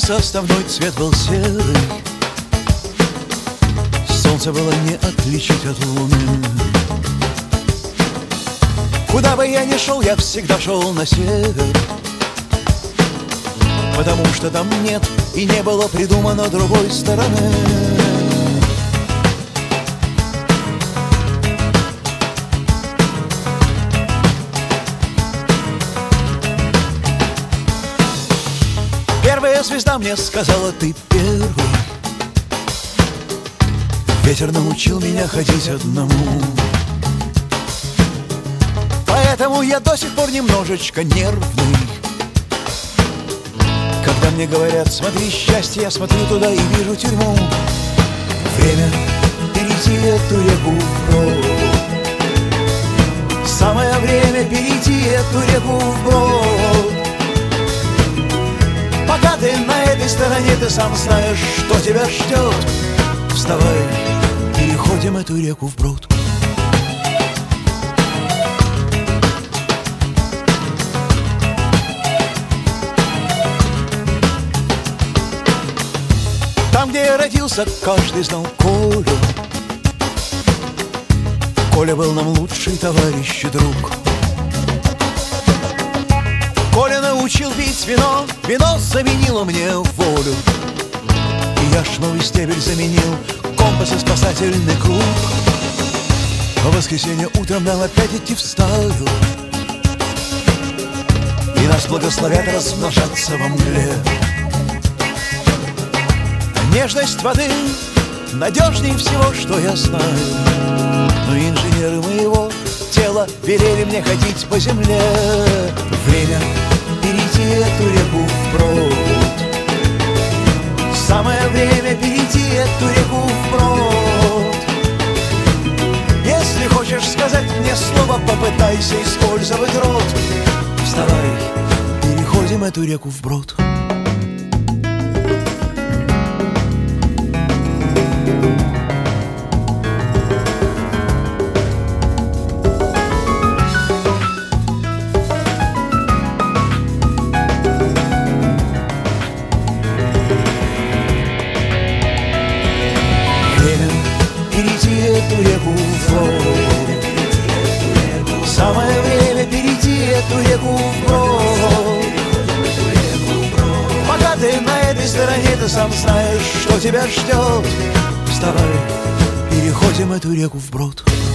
составной цвет был серый. Солнце было не отличить от луны. Куда бы я ни шел, я всегда шел на север, потому что там нет и не было придумано другой стороны. Первая звезда мне сказала: ты первый. Ветер научил меня ходить одному, поэтому я до сих пор немножечко нервный. Когда мне говорят: смотри, счастье, я смотрю туда и вижу тюрьму. Время перейти эту реку вброд. Самое время перейти эту реку вброд. Пока ты на этой стороне, ты сам знаешь, что тебя ждет. Вставай, переходим эту реку вброд. Там, где я родился, каждый знал Колю. Коля был нам лучший товарищ и друг. Коля научил пить вино, вино заменило мне волю. И я шновый стебель заменил компас и спасательный круг. В воскресенье утром нам опять идти в стаю, и нас благословят размножаться во мгле. Нежность воды надежнее всего, что я знаю, но инженеры моего тела велели мне ходить по земле. Время перейти эту реку вброд. Самое время перейти эту реку вброд. Если хочешь сказать мне слово, попытайся использовать рот. Вставай, переходим эту реку вброд. Перейти эту реку вброд. Самое время перейти эту реку вброд. Пока ты на этой стороне, ты сам знаешь, что тебя ждет. Вставай, переходим эту реку вброд.